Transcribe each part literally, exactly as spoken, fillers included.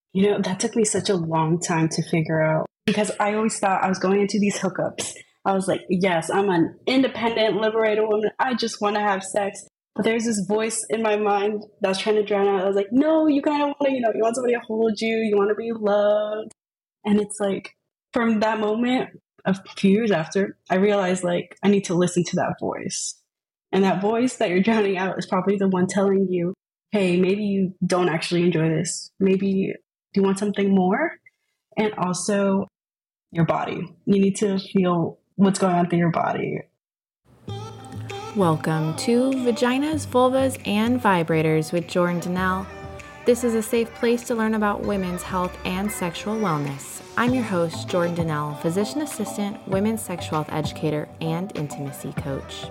You know, that took me such a long time to figure out because I always thought I was going into these hookups. I was like, yes, I'm an independent, liberated woman. I just want to have sex. But there's this voice in my mind that's trying to drown out. I was like, no, you kind of want to, you know, you want somebody to hold you. You want to be loved. And it's like, from that moment, a few years after, I realized like, I need to listen to that voice. And that voice that you're drowning out is probably the one telling you, hey, maybe you don't actually enjoy this. Maybe do you want something more? And also your body. You need to feel what's going on through your body. Welcome to Vaginas, Vulvas, and Vibrators with Jordan Donnell. This is a safe place to learn about women's health and sexual wellness. I'm your host, Jordan Donnell, physician assistant, women's sexual health educator, and intimacy coach.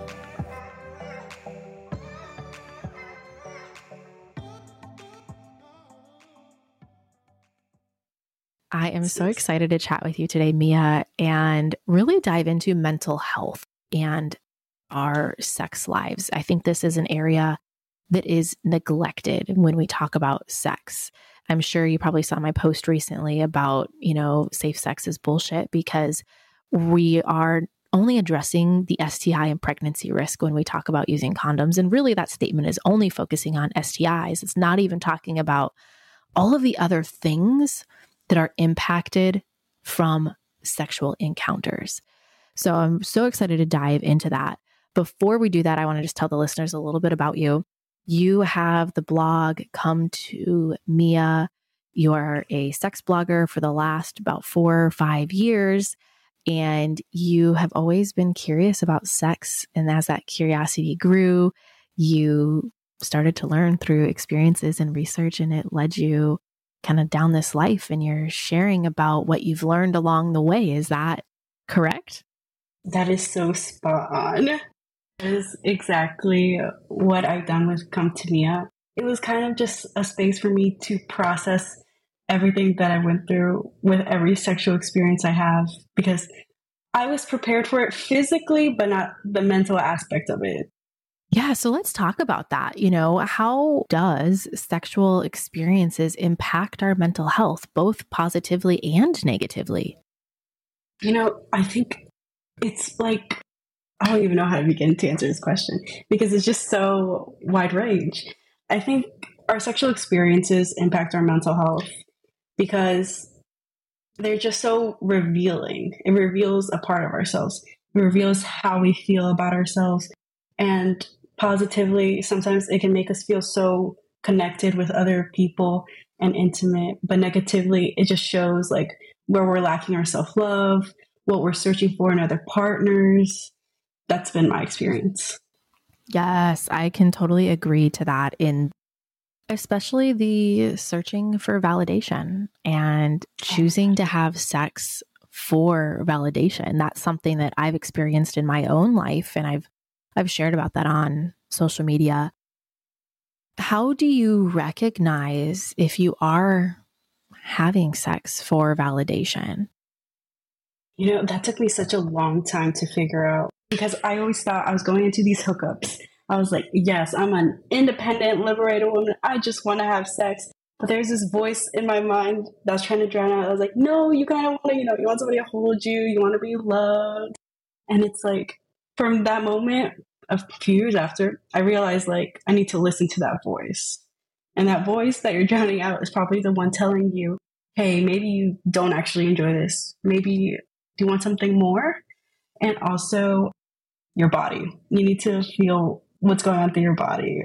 I am so excited to chat with you today, Mia, and really dive into mental health and our sex lives. I think this is an area that is neglected when we talk about sex. I'm sure you probably saw my post recently about, you know, safe sex is bullshit because we are only addressing the S T I and pregnancy risk when we talk about using condoms. And really that statement is only focusing on S T Is. It's not even talking about all of the other things that are impacted from sexual encounters. So I'm so excited to dive into that. Before we do that, I want to just tell the listeners a little bit about you. You have the blog Come to Mia. You are a sex blogger for the last about four or five years, and you have always been curious about sex. And as that curiosity grew, you started to learn through experiences and research, and it led you kind of down this life, and you're sharing about what you've learned along the way. Is that correct? That is so spot on. That is exactly what I've done with Come to Mia. It was kind of just a space for me to process everything that I went through with every sexual experience I have, because I was prepared for it physically, but not the mental aspect of it. Yeah. So let's talk about that. You know, how does sexual experiences impact our mental health, both positively and negatively? You know, I think it's like, I don't even know how to begin to answer this question because it's just so wide range. I think our sexual experiences impact our mental health because they're just so revealing. It reveals a part of ourselves. It reveals how we feel about ourselves. And positively, sometimes it can make us feel so connected with other people and intimate, but negatively, it just shows like where we're lacking our self-love, what we're searching for in other partners. That's been my experience. Yes, I can totally agree to that, in especially the searching for validation and choosing to have sex for validation. That's something that I've experienced in my own life, and I've I've shared about that on social media. How do you recognize if you are having sex for validation? You know, that took me such a long time to figure out because I always thought I was going into these hookups. I was like, yes, I'm an independent, liberated woman. I just want to have sex. But there's this voice in my mind that's trying to drown out. I was like, no, you kind of want to, you know, you want somebody to hold you. You want to be loved. And it's like, from that moment, a few years after, I realized like I need to listen to that voice. And that voice that you're drowning out is probably the one telling you, hey, maybe you don't actually enjoy this. Maybe do you want something more? And also your body. You need to feel what's going on through your body.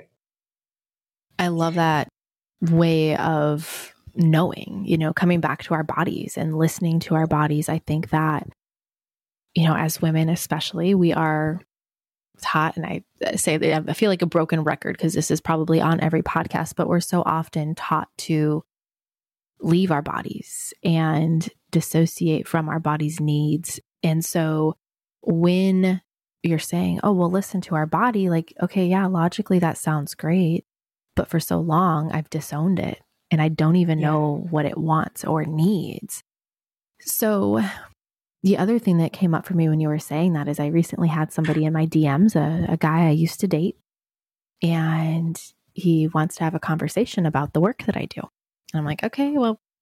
I love that way of knowing, you know, coming back to our bodies and listening to our bodies. I think that, you know, as women especially, we are taught, and I say that I feel like a broken record because this is probably on every podcast, but we're so often taught to leave our bodies and dissociate from our body's needs. And so when you're saying, oh, well, listen to our body, like, okay, yeah, logically that sounds great. But for so long, I've disowned it and I don't even yeah. know what it wants or needs. So the other thing that came up for me when you were saying that is I recently had somebody in my D Ms, a, a guy I used to date, and he wants to have a conversation about the work that I do. And I'm like, okay, well,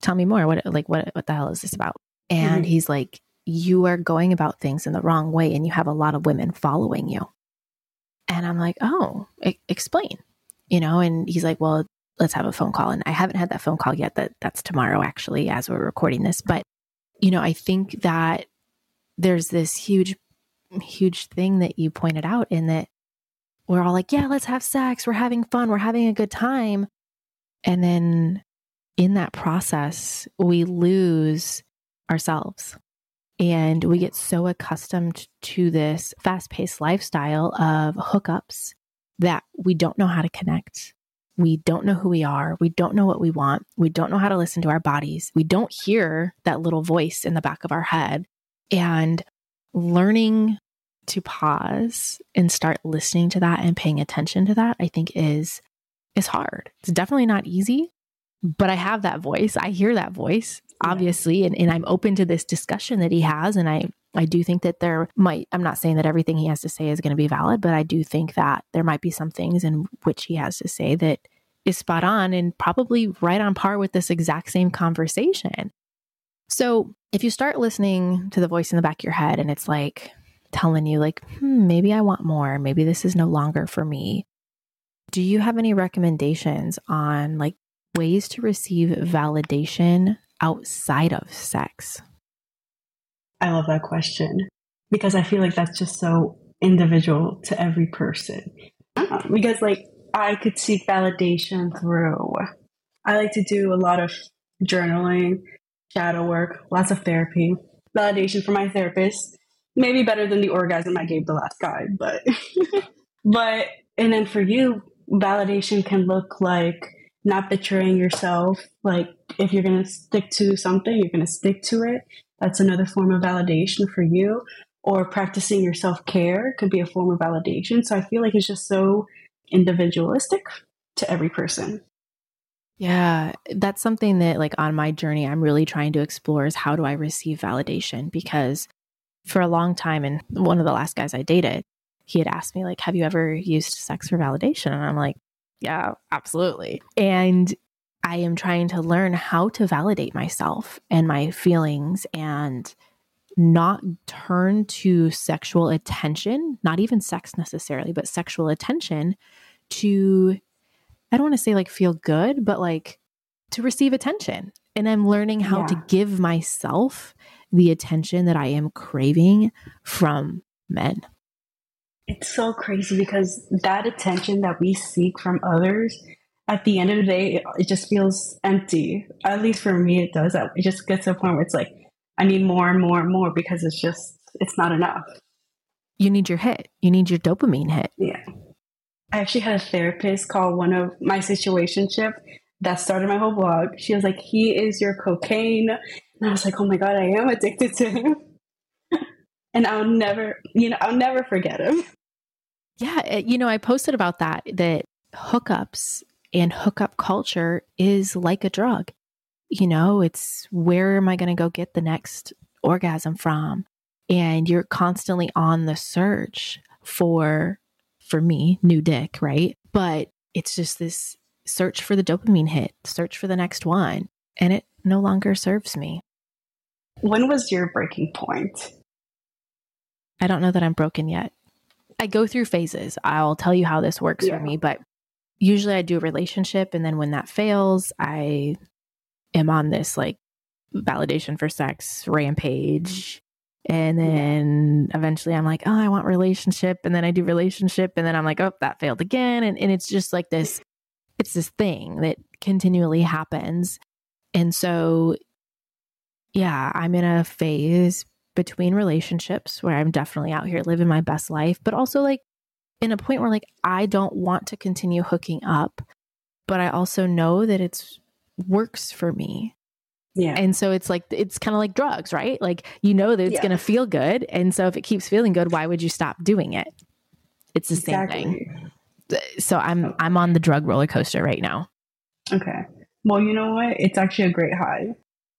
tell me more. What, like, what, what the hell is this about? And mm-hmm. he's like, you are going about things in the wrong way and you have a lot of women following you. And I'm like, oh, I- explain, you know? And he's like, well, let's have a phone call. And I haven't had that phone call yet. That that's tomorrow, actually, as we're recording this. But, you know, I think that there's this huge, huge thing that you pointed out in that we're all like, yeah, let's have sex. We're having fun. We're having a good time. And then in that process, we lose ourselves. And we get so accustomed to this fast-paced lifestyle of hookups that we don't know how to connect. We don't know who we are. We don't know what we want. We don't know how to listen to our bodies. We don't hear that little voice in the back of our head. And learning to pause and start listening to that and paying attention to that, I think is, is hard. It's definitely not easy, but I have that voice. I hear that voice, obviously, and, and I'm open to this discussion that he has. And I, I do think that there might, I'm not saying that everything he has to say is going to be valid, but I do think that there might be some things in which he has to say that is spot on and probably right on par with this exact same conversation. So if you start listening to the voice in the back of your head and it's like telling you like, hmm, maybe I want more, maybe this is no longer for me. Do you have any recommendations on like ways to receive validation outside of sex? I love that question because I feel like that's just so individual to every person. Uh, because like I could seek validation through, I like to do a lot of journaling, shadow work, lots of therapy, validation from my therapist, maybe better than the orgasm I gave the last guy, but, but, and then for you, validation can look like not betraying yourself. Like if you're going to stick to something, you're going to stick to it. That's another form of validation for you. Or practicing your self-care could be a form of validation. So I feel like it's just so individualistic to every person. Yeah, that's something that like on my journey, I'm really trying to explore is how do I receive validation? Because for a long time, and one of the last guys I dated, he had asked me like, have you ever used sex for validation? And I'm like, yeah, absolutely. And I am trying to learn how to validate myself and my feelings and not turn to sexual attention, not even sex necessarily, but sexual attention to, I don't want to say like feel good, but like to receive attention. And I'm learning how yeah. to give myself the attention that I am craving from men. It's so crazy because that attention that we seek from others, at the end of the day, it just feels empty. At least for me, it does. It just gets to a point where it's like, I need more and more and more because it's just, it's not enough. You need your hit. You need your dopamine hit. Yeah. I actually had a therapist call one of my situationship that started my whole blog. She was like, he is your cocaine. And I was like, oh my God, I am addicted to him. And I'll never, you know, I'll never forget him. Yeah. You know, I posted about that, that hookups and hookup culture is like a drug. You know, it's where am I going to go get the next orgasm from? And you're constantly on the search for, for me, new dick, right? But it's just this search for the dopamine hit, search for the next one. And it no longer serves me. When was your breaking point? I don't know that I'm broken yet. I go through phases. I'll tell you how this works yeah. for me, but usually I do a relationship. And then when that fails, I am on this like validation for sex rampage. And then yeah. eventually I'm like, oh, I want relationship. And then I do relationship. And then I'm like, oh, that failed again. And, and it's just like this, it's this thing that continually happens. And so, yeah, I'm in a phase between relationships where I'm definitely out here living my best life, but also like in a point where like, I don't want to continue hooking up, but I also know that it's works for me. Yeah. And so it's like, it's kind of like drugs, right? Like, you know that it's yeah. going to feel good. And so if it keeps feeling good, why would you stop doing it? It's the exactly. same thing. So I'm, okay. I'm on the drug roller coaster right now. Okay. Well, you know what? It's actually a great high.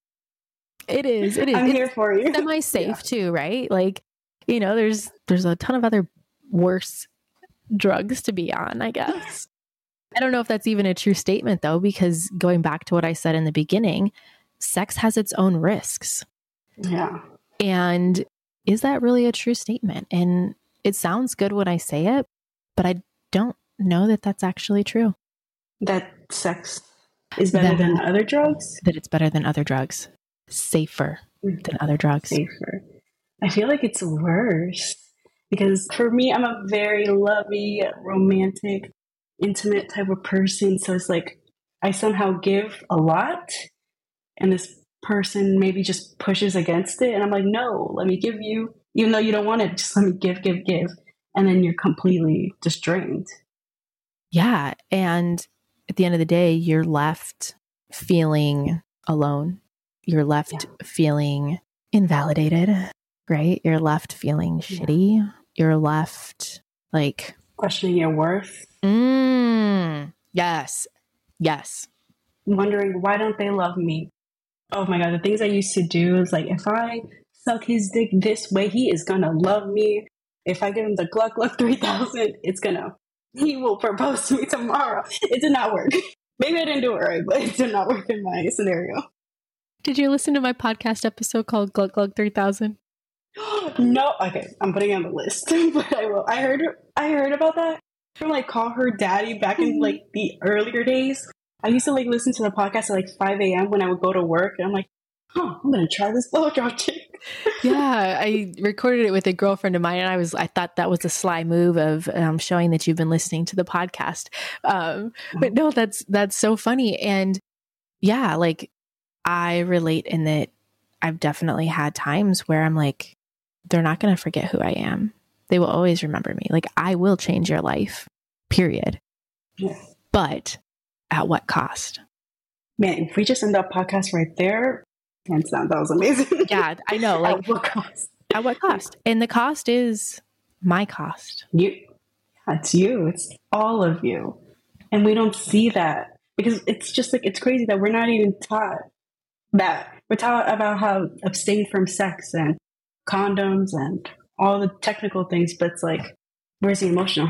It is. It is. I'm it's here for you. Semi-safe yeah. too, right? Like, you know, there's, there's a ton of other worse drugs to be on, I guess. I don't know if that's even a true statement though, because going back to what I said in the beginning, sex has its own risks. Yeah. And is that really a true statement? And it sounds good when I say it, but I don't know that that's actually true. That sex is better That- than other drugs? That it's better than other drugs. Safer than other drugs. Safer. I feel like it's worse because for me, I'm a very lovey, romantic, intimate type of person. So it's like I somehow give a lot and this person maybe just pushes against it. And I'm like, no, let me give you, even though you don't want it, just let me give, give, give. And then you're completely just drained. Yeah. And at the end of the day, you're left feeling alone. You're left Yeah. feeling invalidated, right? You're left feeling Yeah. shitty. You're left like Questioning your worth. Mm, yes. Yes. Wondering, why don't they love me? Oh my God, the things I used to do is like, if I suck his dick this way, he is gonna love me. If I give him the Gluck Gluck three thousand, it's gonna, he will propose to me tomorrow. It did not work. Maybe I didn't do it right, but it did not work in my scenario. Did you listen to my podcast episode called Gluck Gluck three thousand? No, okay, I'm putting it on the list, but I will. I heard, I heard about that from like Call Her Daddy back in like the earlier days. I used to like listen to the podcast at like five a.m. when I would go to work, and I'm like, huh, I'm gonna try this blowjob chick. Yeah, I recorded it with a girlfriend of mine, and I was I thought that was a sly move of um, showing that you've been listening to the podcast. Um, but no, that's that's so funny, and yeah, like I relate in that I've definitely had times where I'm like, they're not going to forget who I am. They will always remember me. Like I will change your life, period. Yeah. But at what cost? Man, if we just end up podcast right there, hands down, that was amazing. Yeah, I know. Like at what cost? At what cost? And the cost is my cost. You, it's you. It's all of you, and we don't see that because it's just like it's crazy that we're not even taught that. We're taught about how abstain from sex and condoms and all the technical things, but it's like, where's the emotional?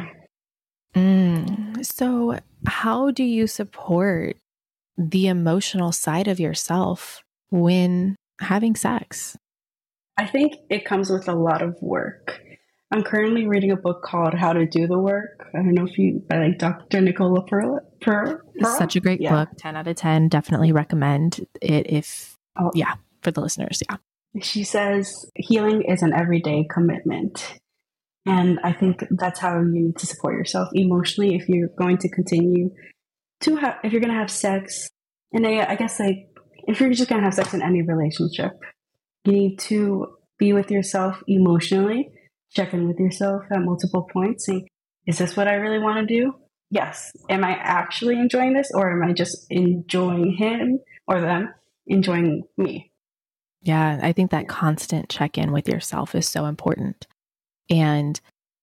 Mm. So, how do you support the emotional side of yourself when having sex? I think it comes with a lot of work. I'm currently reading a book called How to Do the Work. I don't know if you, by like Doctor Nicola Pearl. Pearl? Pearl? Such a great yeah. book. ten out of ten. Definitely recommend it if, oh. yeah, for the listeners. Yeah. She says healing is an everyday commitment. And I think that's how you need to support yourself emotionally if you're going to continue to have, if you're going to have sex. And I, I guess like, if you're just going to have sex in any relationship, you need to be with yourself emotionally, check in with yourself at multiple points, saying, is this what I really want to do? Yes. Am I actually enjoying this, or am I just enjoying him or them enjoying me? Yeah, I think that constant check-in with yourself is so important. And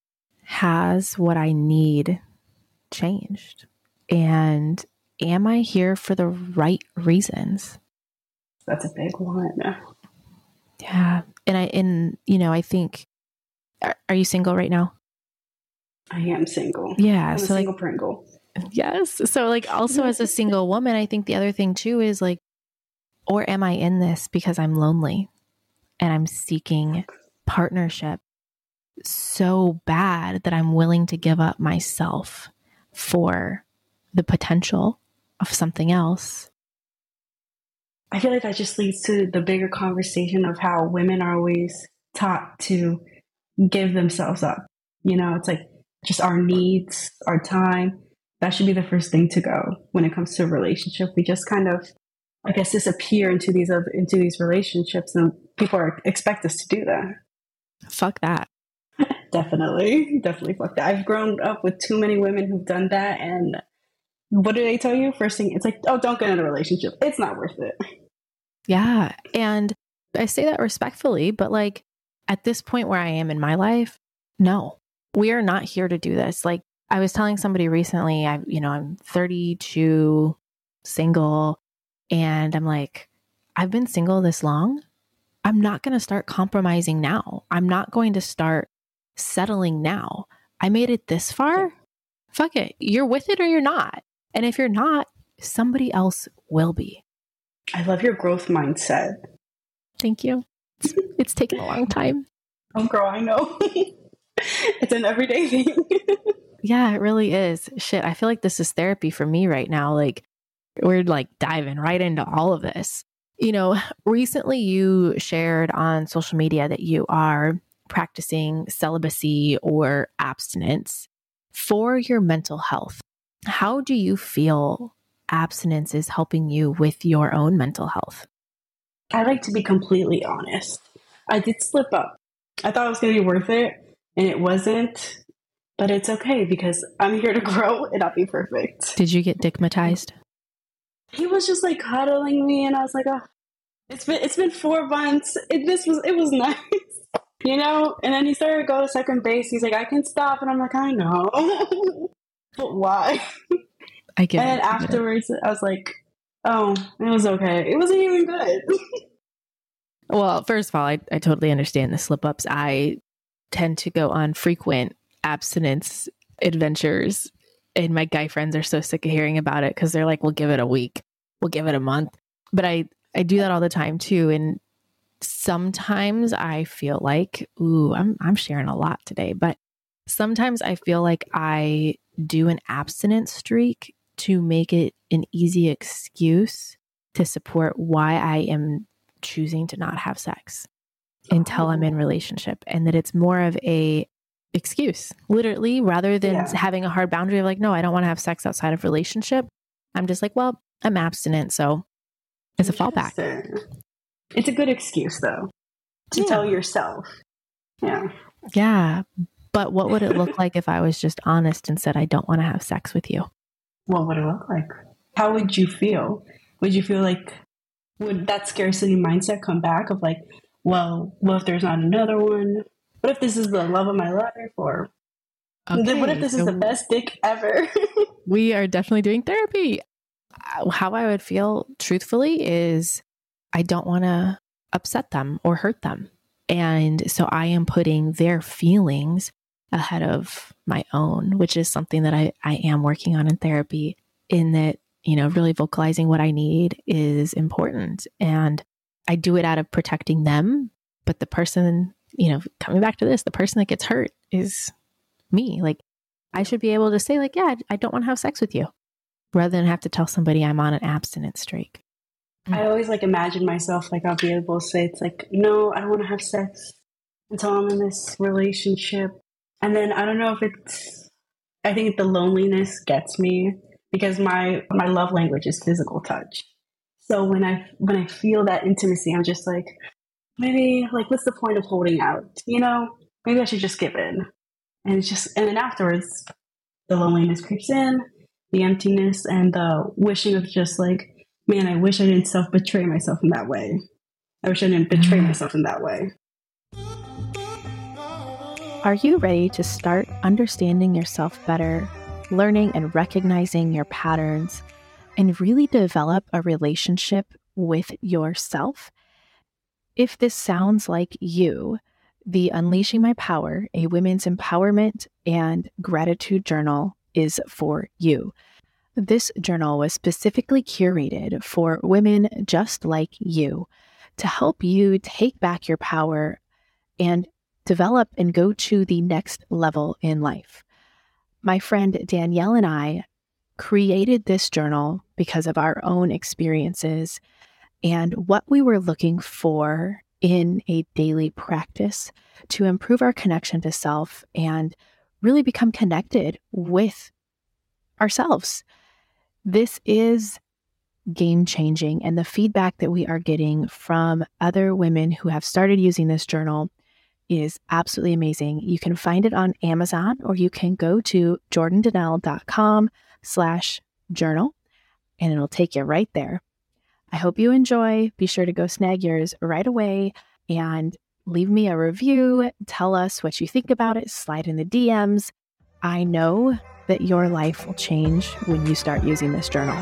has what I need changed? And am I here for the right reasons? That's a big one. Yeah. And I, and you know, I think, are, are you single right now? I am single. Yeah. I'm so a single like, Pringle. Yes. So like also as a single woman, I think the other thing too is like, or am I in this because I'm lonely and I'm seeking partnership so bad that I'm willing to give up myself for the potential of something else? I feel like that just leads to the bigger conversation of how women are always taught to give themselves up. You know, it's like just our needs, our time. That should be the first thing to go when it comes to a relationship. We just kind of, I guess, disappear into these other, into these relationships, and people are, expect us to do that. Fuck that. Definitely, definitely fuck that. I've grown up with too many women who've done that, and what do they tell you? First thing, it's like, oh, don't get in a relationship. It's not worth it. Yeah. And I say that respectfully, but like at this point where I am in my life, no, we are not here to do this. Like I was telling somebody recently, I, you know, I'm thirty-two, single, and I'm like, I've been single this long. I'm not going to start compromising now. I'm not going to start settling now. I made it this far. Fuck it. You're with it or you're not. And if you're not, somebody else will be. I love your growth mindset. Thank you. It's, it's taken a long time. Oh, girl, I know. It's an everyday thing. Yeah, it really is. Shit, I feel like this is therapy for me right now. Like, we're like diving right into all of this. You know, recently you shared on social media that you are practicing celibacy or abstinence for your mental health. How do you feel abstinence is helping you with your own mental health? I like to be completely honest. I did slip up. I thought it was going to be worth it, and it wasn't. But it's okay because I'm here to grow and not be perfect. Did you get dickmatized? He was just like cuddling me, and I was like, "Oh, it's been it's been four months. It this was it was nice, you know." And then he started to go to second base. He's like, "I can stop," and I'm like, "I know, but why?" I get. And then it, afterwards, I was like, "Oh, it was okay. It wasn't even good." Well, first of all, I, I totally understand the slip ups. I tend to go on frequent abstinence adventures, and my guy friends are so sick of hearing about it because they're like, we'll give it a week, we'll give it a month. But I, I do that all the time too. And sometimes I feel like, ooh, I'm, I'm sharing a lot today, but sometimes I feel like I do an abstinence streak to make it an easy excuse to support why I am choosing to not have sex until I'm in relationship, and that it's more of a excuse, literally, rather than yeah. having a hard boundary of like, no, I don't want to have sex outside of relationship. I'm just like, well, I'm abstinent, so it's a fallback. It's a good excuse though to yeah. tell yourself. Yeah. Yeah. But what would it look like if I was just honest and said, I don't want to have sex with you? What would it look like? How would you feel? Would you feel like, would that scarcity mindset come back of like, well, what if there's not another one? What if this is the love of my life? Or okay, what if this so is the best dick ever? We are definitely doing therapy. How I would feel truthfully is I don't want to upset them or hurt them. And so I am putting their feelings ahead of my own, which is something that I, I am working on in therapy, in that, you know, really vocalizing what I need is important. And I do it out of protecting them. But the person, you know, coming back to this, the person that gets hurt is me. Like, I should be able to say like, yeah, I don't want to have sex with you, rather than have to tell somebody I'm on an abstinence streak. I always like imagine myself like I'll be able to say it's like, no, I don't want to have sex until I'm in this relationship. And then I don't know if it's, I think the loneliness gets me because my, my love language is physical touch. So when I, when I feel that intimacy, I'm just like, maybe like, what's the point of holding out? You know, maybe I should just give in. And it's just, and then afterwards, the loneliness creeps in, the emptiness, and the wishing of just like, man, I wish I didn't self-betray myself in that way. I wish I didn't betray myself in that way. Are you ready to start understanding yourself better, learning and recognizing your patterns, and really develop a relationship with yourself? If this sounds like you, the Unleashing My Power, a women's empowerment and gratitude journal is for you. This journal was specifically curated for women just like you to help you take back your power and develop and go to the next level in life. My friend Danielle and I created this journal because of our own experiences and what we were looking for in a daily practice to improve our connection to self and really become connected with ourselves. This is game-changing, and the feedback that we are getting from other women who have started using this journal is absolutely amazing. You can find it on Amazon, or you can go to jordandannelle.com slash journal, and it'll take you right there. I hope you enjoy. Be sure to go snag yours right away and leave me a review. Tell us what you think about it. Slide in the D Ms. I know that your life will change when you start using this journal.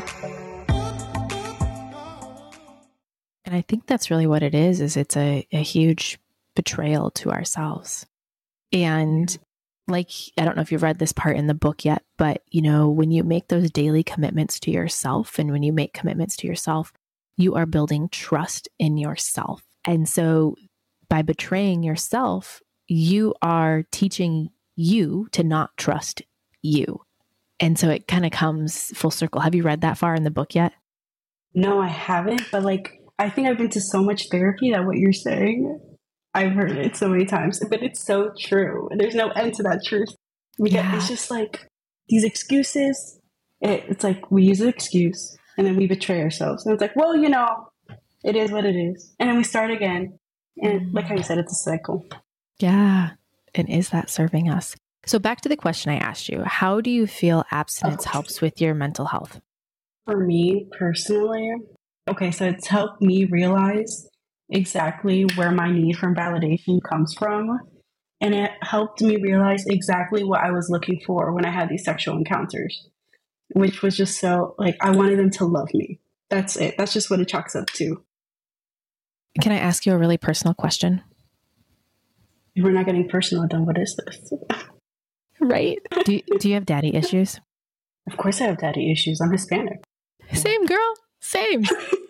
And I think that's really what it is, is it's a, a huge betrayal to ourselves. And like, I don't know if you've read this part in the book yet, but you know, when you make those daily commitments to yourself, and when you make commitments to yourself, you are building trust in yourself. And so by betraying yourself, you are teaching you to not trust you. And so it kind of comes full circle. Have you read that far in the book yet? No, I haven't. But like, I think I've been to so much therapy that what you're saying, I've heard it so many times, but it's so true. There's no end to that truth. Because yeah. It's just like these excuses. It, it's like we use an excuse and then we betray ourselves. And it's like, well, you know, it is what it is. And then we start again. And like how you said, it's a cycle. Yeah. And is that serving us? So back to the question I asked you, how do you feel abstinence okay. helps with your mental health? For me personally, okay, so it's helped me realize exactly where my need for validation comes from. And it helped me realize exactly what I was looking for when I had these sexual encounters, which was just so, like, I wanted them to love me. That's it. That's just what it chalks up to. Can I ask you a really personal question? If we're not getting personal, then what is this? Right? Do you, do you have daddy issues? Of course I have daddy issues. I'm Hispanic. Same, girl. Same.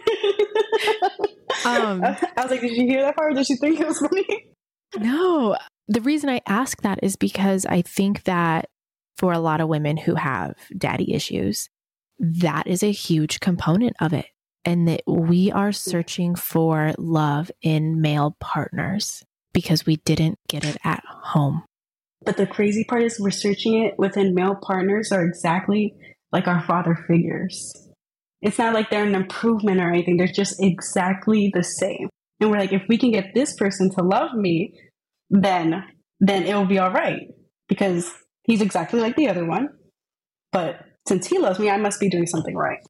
um, I was like, did you hear that part? Or did she think it was funny? No. The reason I ask that is because I think that for a lot of women who have daddy issues, that is a huge component of it. And that we are searching for love in male partners because we didn't get it at home. But the crazy part is we're searching it within male partners are exactly like our father figures. It's not like they're an improvement or anything. They're just exactly the same. And we're like, if we can get this person to love me, then then it will be all right. Because he's exactly like the other one. But since he loves me, I must be doing something right.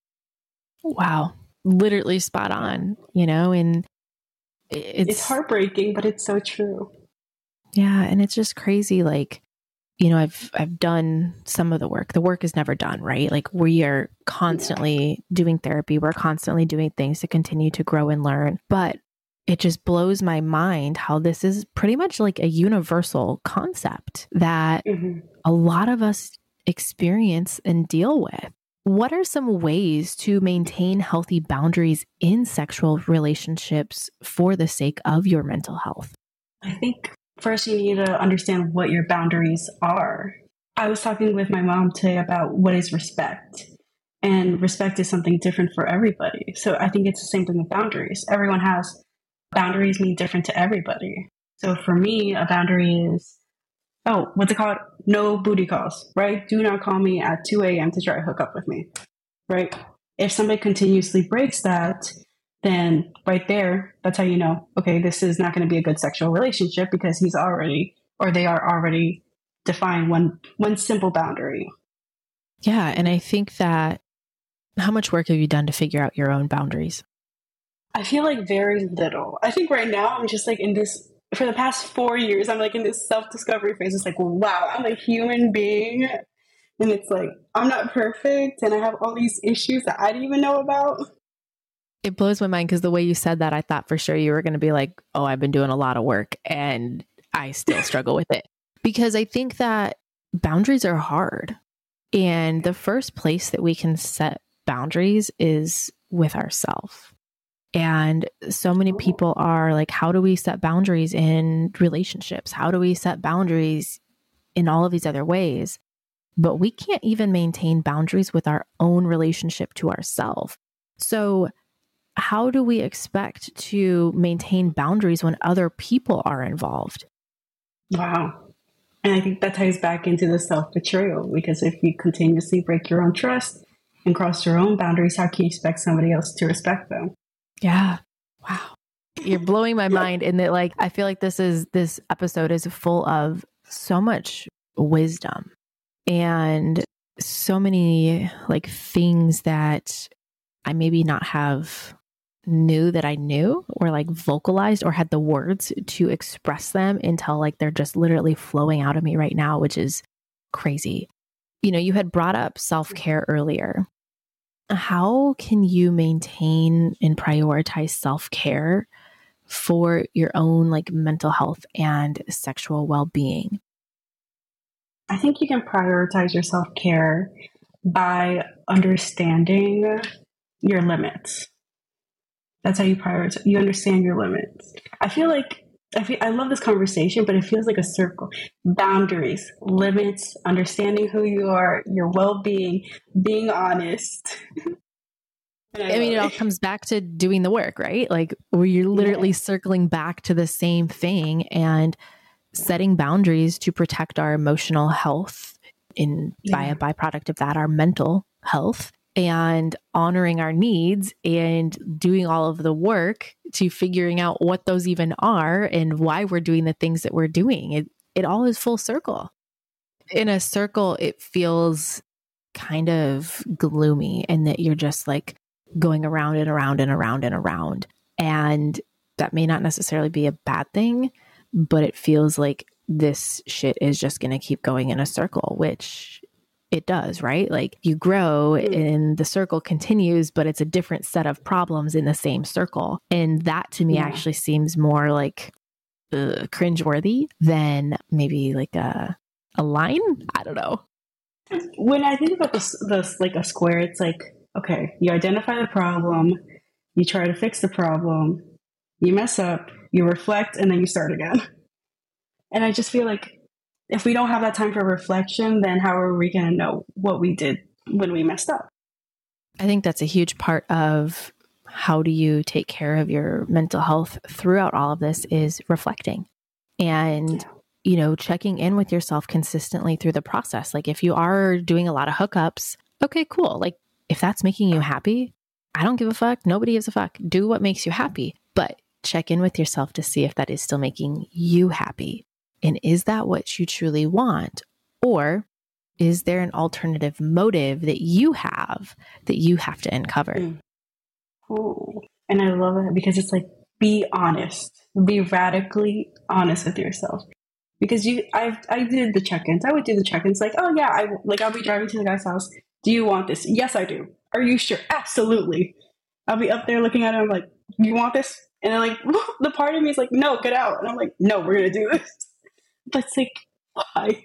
Wow. Literally spot on, you know, and it's, it's heartbreaking, but it's so true. Yeah. And it's just crazy. Like, you know, I've, I've done some of the work. The work is never done, right? Like we are constantly yeah. doing therapy. We're constantly doing things to continue to grow and learn. But it just blows my mind how this is pretty much like a universal concept that mm-hmm. a lot of us experience and deal with. What are some ways to maintain healthy boundaries in sexual relationships for the sake of your mental health? I think first you need to understand what your boundaries are. I was talking with my mom today about what is respect. And respect is something different for everybody. So I think it's the same thing with boundaries. Everyone has boundaries mean different to everybody. So for me, a boundary is, oh, what's it called? No booty calls, right? Do not call me at two a.m. to try to hook up with me, right? If somebody continuously breaks that, then right there, that's how you know, okay, this is not going to be a good sexual relationship because he's already, or they are already defined one, one simple boundary. Yeah. And I think that, how much work have you done to figure out your own boundaries? I feel like very little. I think right now I'm just like in this, for the past four years, I'm like in this self-discovery phase. It's like, wow, I'm a human being. And it's like, I'm not perfect. And I have all these issues that I didn't even know about. It blows my mind because the way you said that, I thought for sure you were going to be like, oh, I've been doing a lot of work and I still struggle with it. Because I think that boundaries are hard. And the first place that we can set boundaries is with ourselves. And so many people are like, how do we set boundaries in relationships? How do we set boundaries in all of these other ways? But we can't even maintain boundaries with our own relationship to ourselves. So how do we expect to maintain boundaries when other people are involved? Wow. And I think that ties back into the self-betrayal, because if you continuously break your own trust and cross your own boundaries, how can you expect somebody else to respect them? Yeah. Wow. You're blowing my mind in that, like, I feel like this is, this episode is full of so much wisdom and so many like things that I maybe not have knew that I knew or like vocalized or had the words to express them until like they're just literally flowing out of me right now, which is crazy. You know, you had brought up self-care earlier. How can you maintain and prioritize self-care for your own like mental health and sexual well-being? I think you can prioritize your self-care by understanding your limits. That's how you prioritize. You understand your limits. I feel like I feel, I love this conversation, but it feels like a circle. Boundaries, limits, understanding who you are, your well-being, being honest. I, I mean, it, it all comes back to doing the work, right? Like where you're literally yeah. circling back to the same thing and setting boundaries to protect our emotional health in yeah. by a byproduct of that, our mental health, and honoring our needs and doing all of the work to figuring out what those even are and why we're doing the things that we're doing. It, it all is full circle. In a circle, it feels kind of gloomy and that you're just like going around and around and around and around. And that may not necessarily be a bad thing, but it feels like this shit is just going to keep going in a circle, which it does, right? Like you grow and the circle continues, but it's a different set of problems in the same circle. And that to me yeah. actually seems more like uh, cringeworthy than maybe like a, a line. I don't know. When I think about this, this like a square, it's like, okay, you identify the problem, you try to fix the problem, you mess up, you reflect, and then you start again. And I just feel like if we don't have that time for reflection, then how are we going to know what we did when we messed up? I think that's a huge part of how do you take care of your mental health throughout all of this is reflecting and, yeah. you know, checking in with yourself consistently through the process. Like if you are doing a lot of hookups, okay, cool. Like if that's making you happy, I don't give a fuck. Nobody gives a fuck. Do what makes you happy, but check in with yourself to see if that is still making you happy. And is that what you truly want? Or is there an alternative motive that you have that you have to uncover? Mm. Oh, and I love it because it's like, be honest, be radically honest with yourself. Because you, I, I did the check-ins. I would do the check-ins like, oh yeah, I like I'll be driving to the guy's house. Do you want this? Yes, I do. Are you sure? Absolutely. I'll be up there looking at him like, you want this? And then like the part of me is like, no, get out. And I'm like, no, we're gonna do this. But it's like, why?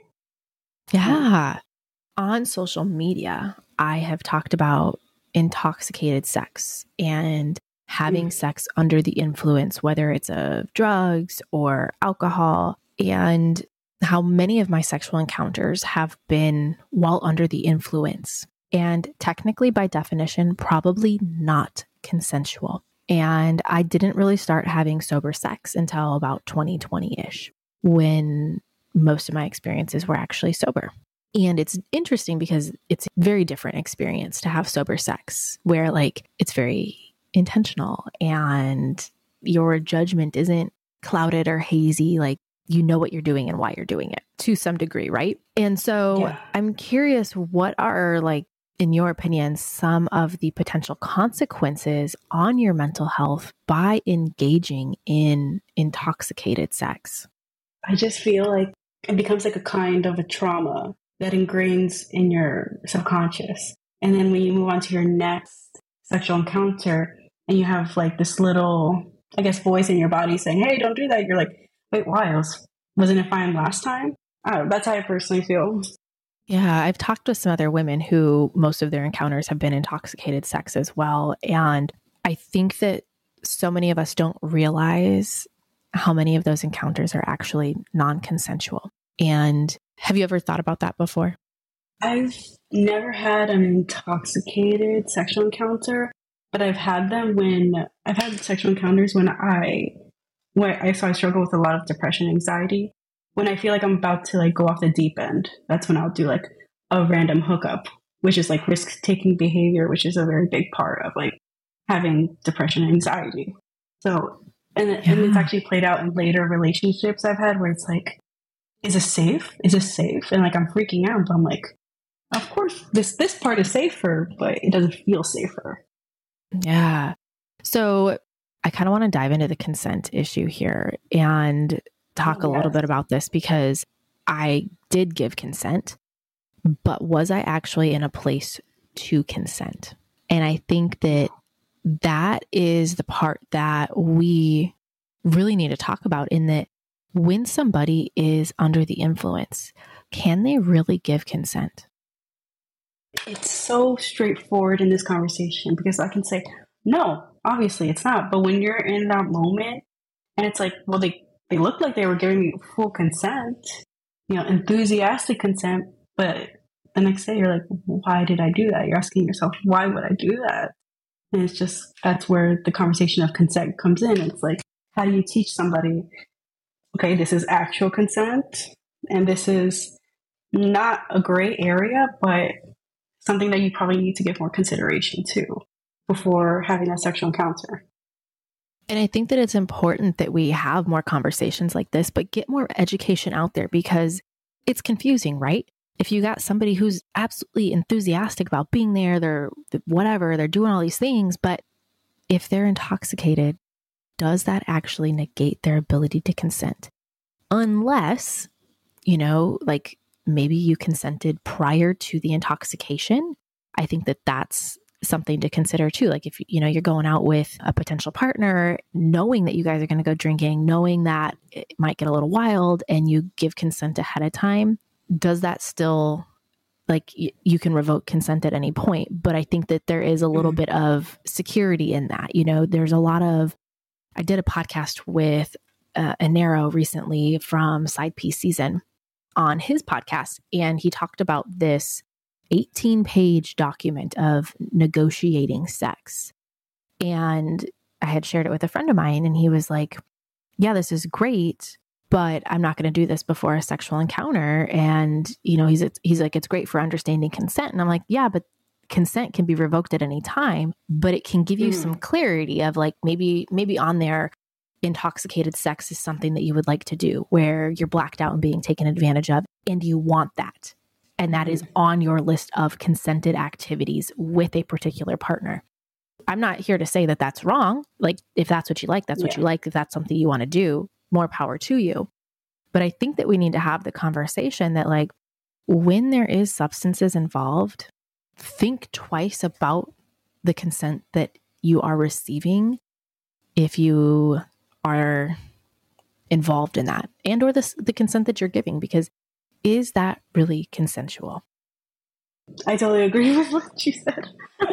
Yeah. On social media, I have talked about intoxicated sex and having mm. sex under the influence, whether it's of drugs or alcohol, and how many of my sexual encounters have been while under the influence. And technically, by definition, probably not consensual. And I didn't really start having sober sex until about twenty twenty-ish. When most of my experiences were actually sober. And it's interesting because it's a very different experience to have sober sex where like it's very intentional and your judgment isn't clouded or hazy. Like you know what you're doing and why you're doing it to some degree, right? And so yeah. I'm curious, what are like, in your opinion, some of the potential consequences on your mental health by engaging in intoxicated sex? I just feel like it becomes like a kind of a trauma that ingrains in your subconscious. And then when you move on to your next sexual encounter and you have like this little, I guess, voice in your body saying, hey, don't do that. You're like, wait, why? I was, wasn't it fine last time? I don't know. That's how I personally feel. Yeah, I've talked with some other women who most of their encounters have been intoxicated sex as well. And I think that so many of us don't realize how many of those encounters are actually non-consensual. And have you ever thought about that before? I've never had an intoxicated sexual encounter, but I've had them when I've had sexual encounters when I, when I, so I struggle with a lot of depression, anxiety. When I feel like I'm about to like go off the deep end, that's when I'll do like a random hookup, which is like risk-taking behavior, which is a very big part of like having depression and anxiety. So And, yeah. and it's actually played out in later relationships I've had where it's like, is this safe? Is this safe? And like, I'm freaking out, but I'm like, of course, this, this part is safer, but it doesn't feel safer. Yeah. So I kind of want to dive into the consent issue here and talk oh, a yes. little bit about this because I did give consent, but was I actually in a place to consent? And I think that that is the part that we really need to talk about, in that when somebody is under the influence, can they really give consent? It's so straightforward in this conversation because I can say, no, Obviously it's not. But when you're in that moment and it's like, well, they, they looked like they were giving me full consent, you know, enthusiastic consent, but the next day you're like, why did I do that? You're asking yourself, why would I do that? And it's just, that's where the conversation of consent comes in. It's like, how do you teach somebody, okay, this is actual consent and this is not a gray area, but something that you probably need to give more consideration to before having a sexual encounter. And I think that it's important that we have more conversations like this, but get more education out there because it's confusing, right? If you got somebody who's absolutely enthusiastic about being there, they're whatever, they're doing all these things, but if they're intoxicated, does that actually negate their ability to consent? Unless, you know, like maybe you consented prior to the intoxication. I think that that's something to consider too. Like if, you know, you're going out with a potential partner, knowing that you guys are going to go drinking, knowing that it might get a little wild and you give consent ahead of time, does that still, like y- you can revoke consent at any point. But I think that there is a little mm-hmm. bit of security in that. You know, there's a lot of, I did a podcast with uh, Anero recently from Side Piece Season on his podcast. And he talked about this eighteen page document of negotiating sex. And I had shared it with a friend of mine and he was like, yeah, this is great, but I'm not going to do this before a sexual encounter. And, you know, he's, he's like, it's great for understanding consent. And I'm like, yeah, but consent can be revoked at any time, but it can give you mm. some clarity of like, maybe, maybe on there, intoxicated sex is something that you would like to do where you're blacked out and being taken advantage of. And you want that. And that is on your list of consented activities with a particular partner. I'm not here to say that that's wrong. Like, if that's what you like, that's yeah. what you like. If that's something you want to do, more power to you. But I think that we need to have the conversation that, like, when there is substances involved, think twice about the consent that you are receiving if you are involved in that, and or the, the consent that you're giving, because is that really consensual? I totally agree with what you said.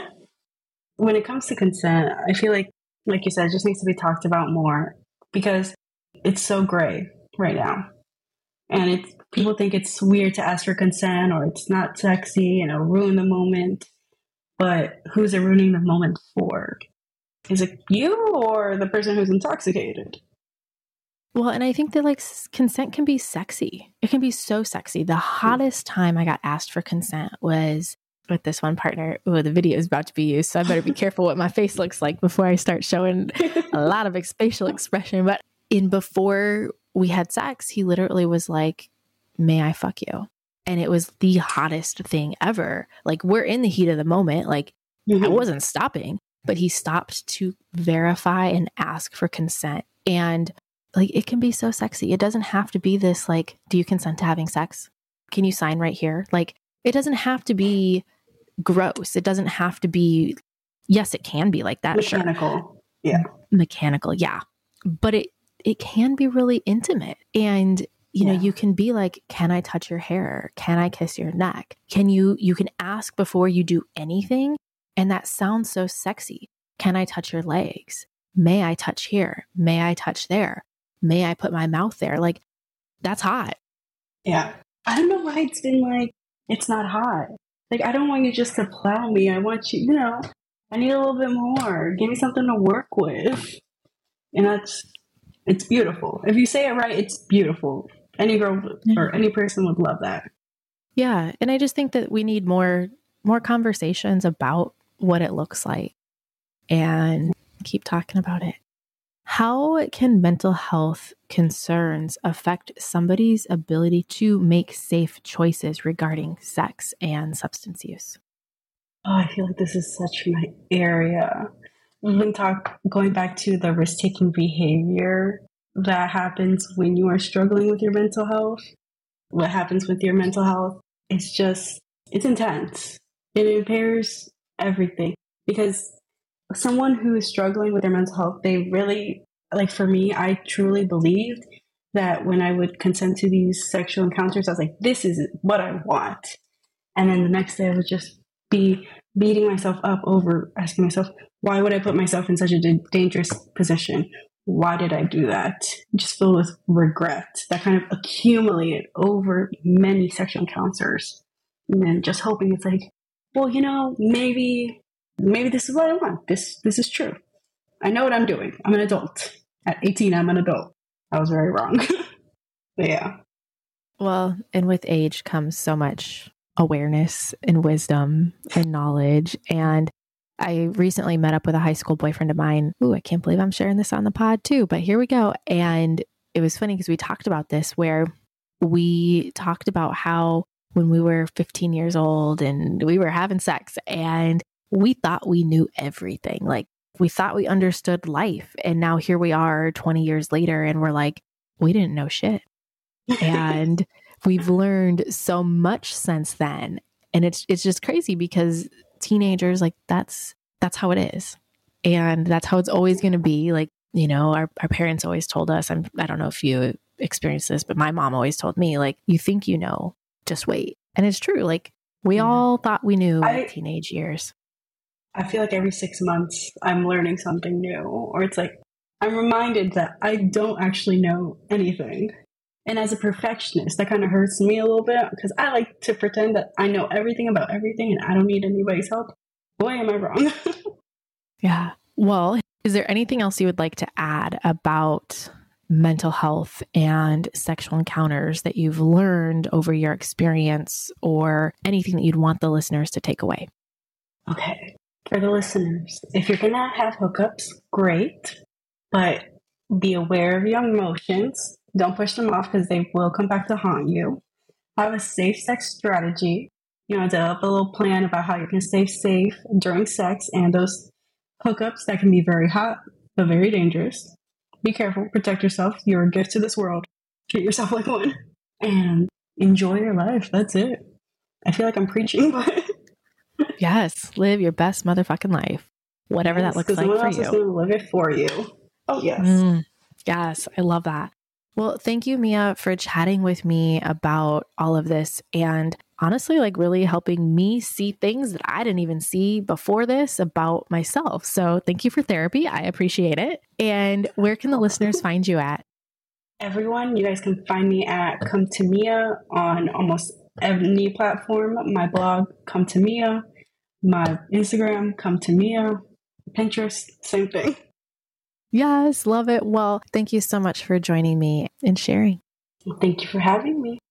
When it comes to consent, I feel like, like you said, it just needs to be talked about more because it's so gray right now. And it's, people think it's weird to ask for consent or it's not sexy and it'll ruin the moment. But who's it ruining the moment for? Is it you or the person who's intoxicated? Well, and I think that like consent can be sexy. It can be so sexy. The hottest time I got asked for consent was with this one partner. Oh, the video is about to be used, so I better be careful what my face looks like before I start showing a lot of ex- facial expression. But in before we had sex, he literally was like, "May I fuck you?" And it was the hottest thing ever. Like, we're in the heat of the moment. Like, mm-hmm. I wasn't stopping, but he stopped to verify and ask for consent. And like, it can be so sexy. It doesn't have to be this, like, do you consent to having sex? Can you sign right here? Like, it doesn't have to be gross. It doesn't have to be, yes, it can be like that. Mechanical. Sure. Yeah. Mechanical. Yeah. But it, it can be really intimate. And, you yeah. know, you can be like, can I touch your hair? Can I kiss your neck? Can you, you can ask before you do anything. And that sounds so sexy. Can I touch your legs? May I touch here? May I touch there? May I put my mouth there? Like, that's hot. Yeah. I don't know why it's been like, it's not hot. Like, I don't want you just to plow me. I want you, you know, I need a little bit more. Give me something to work with. And that's, it's beautiful. If you say it right, it's beautiful. Any girl or any person would love that. Yeah. And I just think that we need more, more conversations about what it looks like and keep talking about it. How can mental health concerns affect somebody's ability to make safe choices regarding sex and substance use? Oh, I feel like this is such my area. We've been talk, going back to the risk-taking behavior that happens when you are struggling with your mental health. What happens with your mental health? It's just, it's intense. It impairs everything because someone who is struggling with their mental health, they really, like for me, I truly believed that when I would consent to these sexual encounters, I was like, this is what I want. And then the next day I would just be beating myself up over asking myself, why would I put myself in such a d- dangerous position? Why did I do that? Just filled with regret that kind of accumulated over many sexual encounters. And then just hoping it's like, well, you know, maybe, maybe this is what I want. This, this is true. I know what I'm doing. I'm an adult. At eighteen, I'm an adult. I was very wrong. But yeah. Well, and with age comes so much awareness and wisdom and knowledge. And I recently met up with a high school boyfriend of mine. Ooh, I can't believe I'm sharing this on the pod too, but here we go. And it was funny because we talked about this, where we talked about how when we were fifteen years old and we were having sex and we thought we knew everything. Like we thought we understood life. And now here we are twenty years later and we're like, we didn't know shit. And we've learned so much since then. And it's it's just crazy because teenagers, like that's that's how it is. And that's how it's always going to be. Like, you know, our, our parents always told us, I'm, I don't know if you experienced this, but my mom always told me, like, you think you know, just wait. And it's true. Like we yeah. all thought we knew I, in teenage years. I feel like every six months I'm learning something new, or it's like I'm reminded that I don't actually know anything. And as a perfectionist, that kind of hurts me a little bit because I like to pretend that I know everything about everything and I don't need anybody's help. Boy, am I wrong. Yeah. Well, is there anything else you would like to add about mental health and sexual encounters that you've learned over your experience, or anything that you'd want the listeners to take away? Okay. For the listeners, if you're going to have hookups, great. But be aware of your emotions. Don't push them off because they will come back to haunt you. Have a safe sex strategy. You know, develop a little plan about how you can stay safe during sex and those hookups that can be very hot, but very dangerous. Be careful. Protect yourself. You're a gift to this world. Treat yourself like one. And enjoy your life. That's it. I feel like I'm preaching, but... Yes. Live your best motherfucking life. Whatever yes, that looks like for else you. Is going to live it for you. Oh, yes. Mm, yes. I love that. Well, thank you, Mia, for chatting with me about all of this and honestly, like really helping me see things that I didn't even see before this about myself. So thank you for therapy. I appreciate it. And where can the listeners find you at? Everyone, you guys can find me at Come to Mia on almost any platform. My blog, Come to Mia. My Instagram, Come to Mia. Pinterest, same thing. Yes, love it. Well, thank you so much for joining me and sharing. Thank you for having me.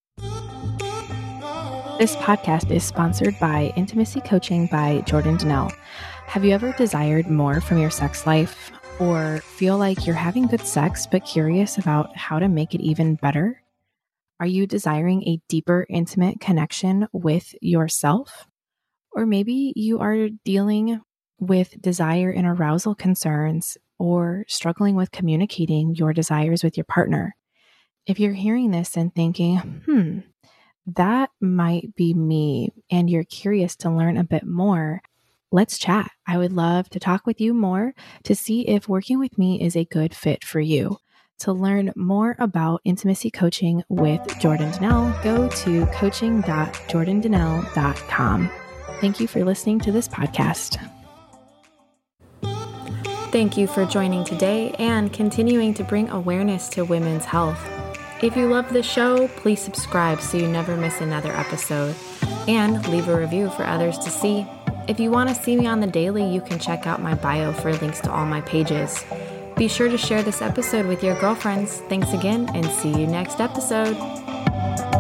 This podcast is sponsored by Intimacy Coaching by Jordan Donnell. Have you ever desired more from your sex life, or feel like you're having good sex but curious about how to make it even better? Are you desiring a deeper, intimate connection with yourself? Or maybe you are dealing with desire and arousal concerns, or struggling with communicating your desires with your partner. If you're hearing this and thinking, hmm, that might be me, and you're curious to learn a bit more, let's chat. I would love to talk with you more to see if working with me is a good fit for you. To learn more about intimacy coaching with Jordan Donnell, go to coaching dot jordan donnell dot com. Thank you for listening to this podcast. Thank you for joining today and continuing to bring awareness to women's health. If you love the show, please subscribe so you never miss another episode, and leave a review for others to see. If you want to see me on the daily, you can check out my bio for links to all my pages. Be sure to share this episode with your girlfriends. Thanks again, and see you next episode.